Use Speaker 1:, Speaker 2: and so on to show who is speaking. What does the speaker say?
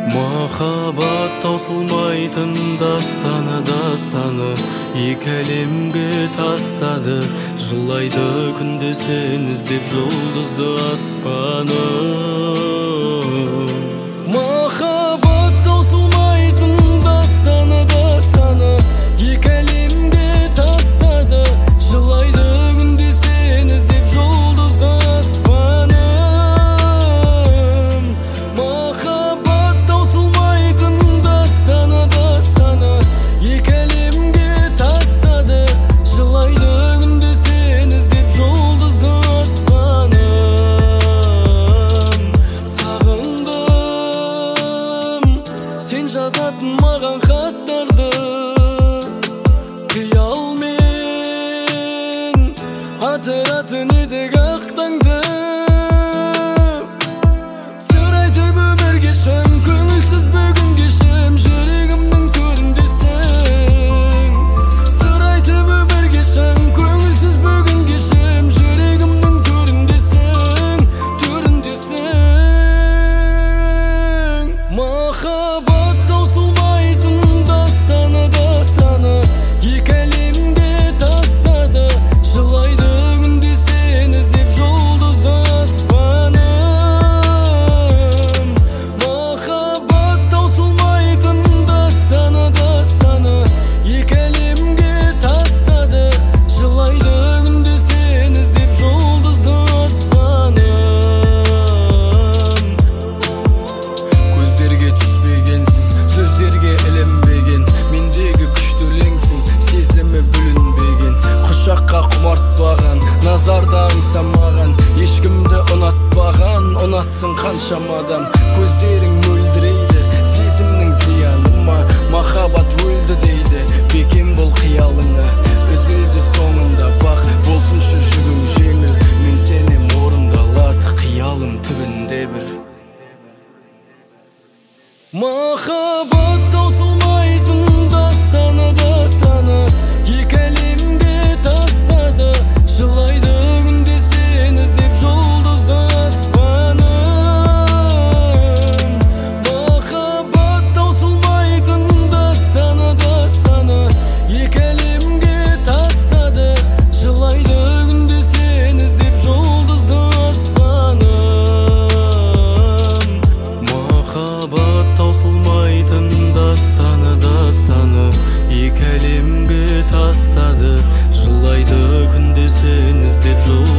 Speaker 1: Махаббат таусылмайтын дастаны екі әлемге тастады. Жылайды күнде сен іздеп жұлдызды аспаным. Махаббат таусылмайтын дастаны екі әлемге тастады. Жылайды күнде сен іздеп жұлдызды аспаным. Махаббат таусылмайтын дастаны екі әлемге тастады. Жылайды күнде сен іздеп жұлдызды аспаным. Сағындым сен жазатын маған хаттарды, қиялмен атыратын едік ақ таңды. Сыр айтып өмір кешем, көңілсіз бүгін кешем, жүрегімнің төріндесің. Сыр айтып өмір кешем, көңілсіз бүгін кешем, жүрегімнің төріндесің. Махаббат таусылмайтын дастаны екі әлемге тастады. Жылайды күнде сен іздеп жұлдызды аспаным. Махаббат таусылмайтын дастаны екі әлемге тастады. Жылайды күнде сен іздеп жұлдызды аспаным. Көздерге түспегенсің, сөздерге ілінбеген, мендегі күшті өлеңсің, сезімі бүлінбеген. Құшаққа құмартпаған, назарда аңсамаған, ешкімді ұнатпаған, ұнатсың қаншама адам. Көздерің мөлдірейді, сезімнің зияны ма? Махаббат өлді дейді, бекем бол қиялыңа. Үзілді соңында бақ, болсыншы жүгің жеңіл. Мен сенем орындалады қиялым түбінде бір. Махаббат таусылмайтын дастаны екі әлемге тастады. Жылайды күнде сен іздеп жұлдызды аспаным. Махаббат таусылмайтын дастаны екі әлемге тастады. Жылайды күнде сен іздеп жұлдызды аспаным. Махаббат таусылмайтын дастаны екі әлемге тастады. Жылайды күнде сен іздеп